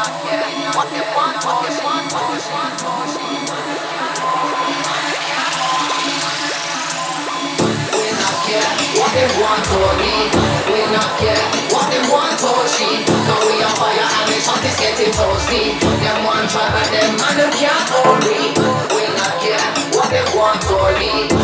What they want for me, we not care. What they want for she, now we on fire and the shot is getting toasty. Them one try but them man them can't hold me. We not care. What they want for me,